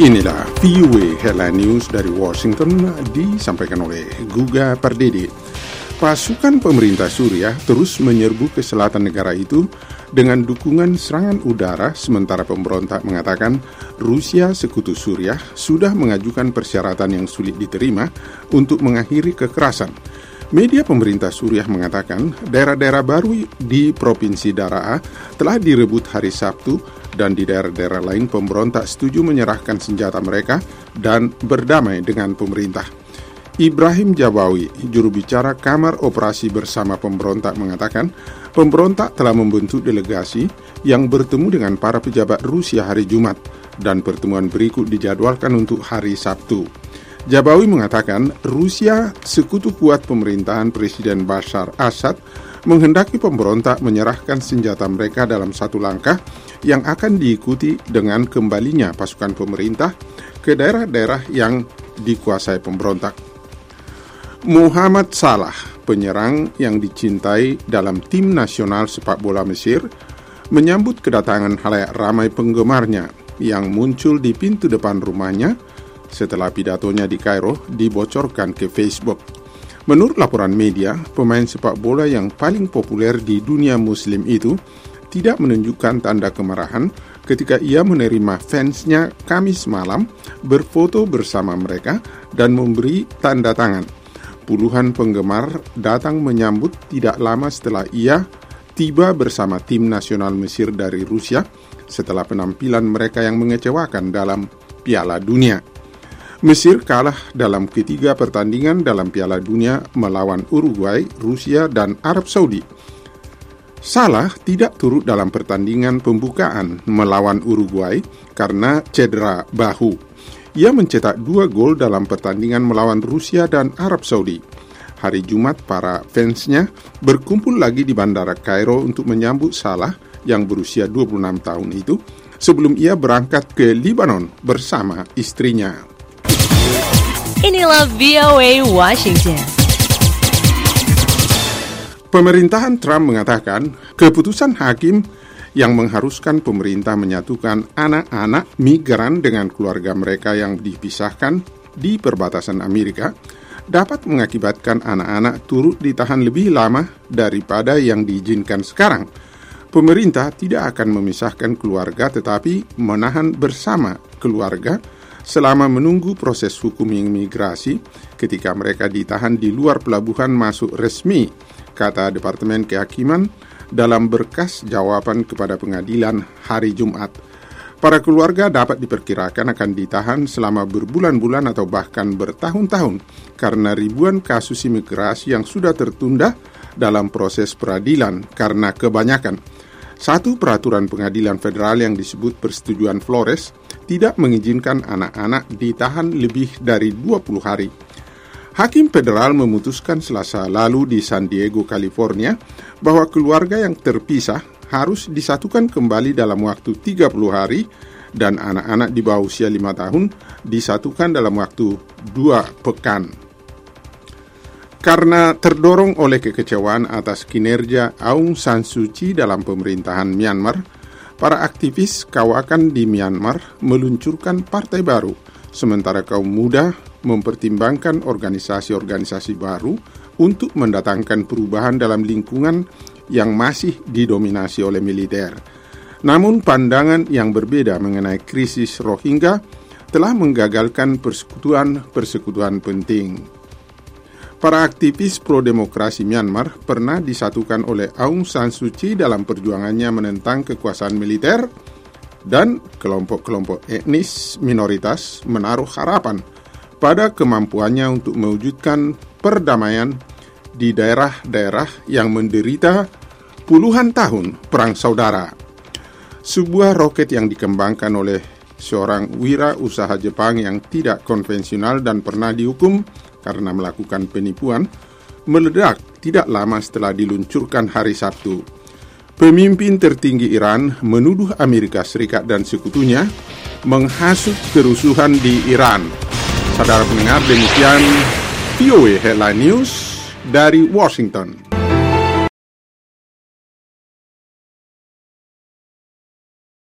Inilah VOA Headline News dari Washington disampaikan oleh Guga Pardede. Pasukan pemerintah Suriah terus menyerbu ke selatan negara itu dengan dukungan serangan udara, sementara pemberontak mengatakan Rusia sekutu Suriah sudah mengajukan persyaratan yang sulit diterima untuk mengakhiri kekerasan. Media pemerintah Suriah mengatakan daerah-daerah baru di Provinsi Daraa telah direbut hari Sabtu dan di daerah-daerah lain pemberontak setuju menyerahkan senjata mereka dan berdamai dengan pemerintah. Ibrahim Jabawi, juru bicara Kamar Operasi Bersama Pemberontak mengatakan pemberontak telah membentuk delegasi yang bertemu dengan para pejabat Rusia hari Jumat dan pertemuan berikut dijadwalkan untuk hari Sabtu. Jabawi mengatakan Rusia, sekutu kuat pemerintahan Presiden Bashar Assad, menghendaki pemberontak menyerahkan senjata mereka dalam satu langkah yang akan diikuti dengan kembalinya pasukan pemerintah ke daerah-daerah yang dikuasai pemberontak. Muhammad Salah, penyerang yang dicintai dalam tim nasional sepak bola Mesir, menyambut kedatangan khalayak ramai penggemarnya yang muncul di pintu depan rumahnya setelah pidatonya di Kairo dibocorkan ke Facebook. Menurut laporan media, pemain sepak bola yang paling populer di dunia muslim itu tidak menunjukkan tanda kemarahan ketika ia menerima fansnya Kamis malam, berfoto bersama mereka dan memberi tanda tangan. Puluhan penggemar datang menyambut tidak lama setelah ia tiba bersama tim nasional Mesir dari Rusia setelah penampilan mereka yang mengecewakan dalam Piala Dunia. Mesir kalah dalam ketiga pertandingan dalam Piala Dunia melawan Uruguay, Rusia, dan Arab Saudi. Salah tidak turut dalam pertandingan pembukaan melawan Uruguay karena cedera bahu. Ia mencetak 2 gol dalam pertandingan melawan Rusia dan Arab Saudi. Hari Jumat, para fansnya berkumpul lagi di Bandara Kairo untuk menyambut Salah yang berusia 26 tahun itu sebelum ia berangkat ke Lebanon bersama istrinya. Inilah VOA Washington. Pemerintahan Trump mengatakan keputusan hakim yang mengharuskan pemerintah menyatukan anak-anak migran dengan keluarga mereka yang dipisahkan di perbatasan Amerika dapat mengakibatkan anak-anak turut ditahan lebih lama daripada yang diizinkan sekarang. Pemerintah tidak akan memisahkan keluarga tetapi menahan bersama keluarga selama menunggu proses hukum imigrasi ketika mereka ditahan di luar pelabuhan masuk resmi, kata Departemen Kehakiman dalam berkas jawaban kepada pengadilan hari Jumat. Para keluarga dapat diperkirakan akan ditahan selama berbulan-bulan atau bahkan bertahun-tahun karena ribuan kasus imigrasi yang sudah tertunda dalam proses peradilan karena kebanyakan. Satu peraturan pengadilan federal yang disebut Persetujuan Flores tidak mengizinkan anak-anak ditahan lebih dari 20 hari. Hakim federal memutuskan Selasa lalu di San Diego, California, bahwa keluarga yang terpisah harus disatukan kembali dalam waktu 30 hari dan anak-anak di bawah usia 5 tahun disatukan dalam waktu 2 pekan. Karena terdorong oleh kekecewaan atas kinerja Aung San Suu Kyi dalam pemerintahan Myanmar, para aktivis kawakan di Myanmar meluncurkan partai baru, sementara kaum muda mempertimbangkan organisasi-organisasi baru untuk mendatangkan perubahan dalam lingkungan yang masih didominasi oleh militer. Namun pandangan yang berbeda mengenai krisis Rohingya telah menggagalkan persekutuan penting. Para aktivis pro-demokrasi Myanmar pernah disatukan oleh Aung San Suu Kyi dalam perjuangannya menentang kekuasaan militer dan kelompok-kelompok etnis minoritas menaruh harapan pada kemampuannya untuk mewujudkan perdamaian di daerah-daerah yang menderita puluhan tahun perang saudara. Sebuah roket yang dikembangkan oleh seorang wirausaha Jepang yang tidak konvensional dan pernah dihukum karena melakukan penipuan, meledak tidak lama setelah diluncurkan hari Sabtu. Pemimpin tertinggi Iran menuduh Amerika Serikat dan sekutunya menghasut kerusuhan di Iran. Saudara pendengar, demikian VOA Headline News dari Washington.